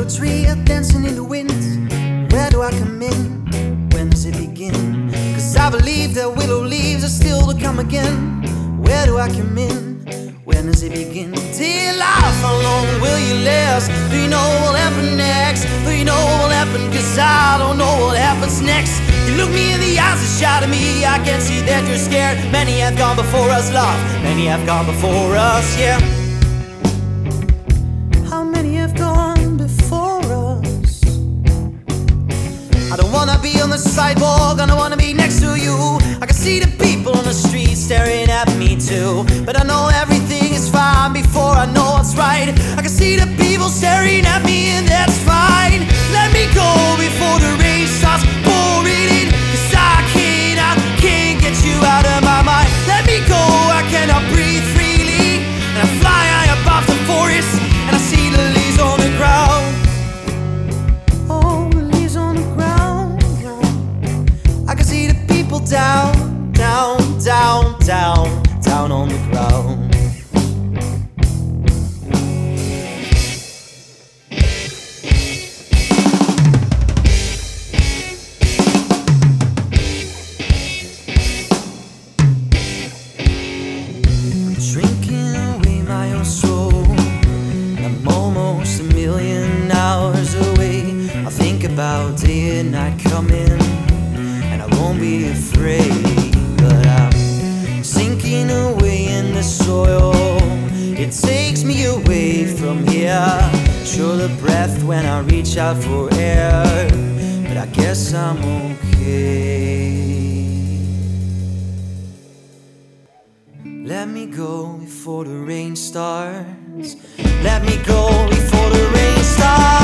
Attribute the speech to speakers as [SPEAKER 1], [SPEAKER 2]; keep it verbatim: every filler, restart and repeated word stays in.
[SPEAKER 1] tree dancing in the wind. Where do I come in? When does it begin? Cause I believe that willow leaves are still to come again. Where do I come in? When does it begin? Dear life, how long will you last? Do you know what will happen next? Do you know what will happen? Cause I don't know what happens next. You look me in the eyes and shout at me. I can see that you're scared. Many have gone before us, love. Many have gone before us, yeah. How many have gone before us? I don't wanna be on the sidewalk, I don't wanna be next to you. I can see the people on the street staring at me too. But I know everything is fine before I know what's right. I can see the people staring at me and that's fine. Let me go before the rain starts pouring in. Cause I can't, I can't get you out of my mind. Let me go, I cannot breathe freely. And I fly high above the forest and I see the leaves on the ground. Oh, the leaves on the ground. I can see the people down, down, down, down, down on the ground. Drinking away my own soul, and I'm almost a million hours away. I think about day and night coming, and I won't be afraid. But I'm sinking away in the soil. It takes me away from here. Sure the breath when I reach out for air, but I guess I'm okay. Let me go before the rain starts. Let me go before the rain starts.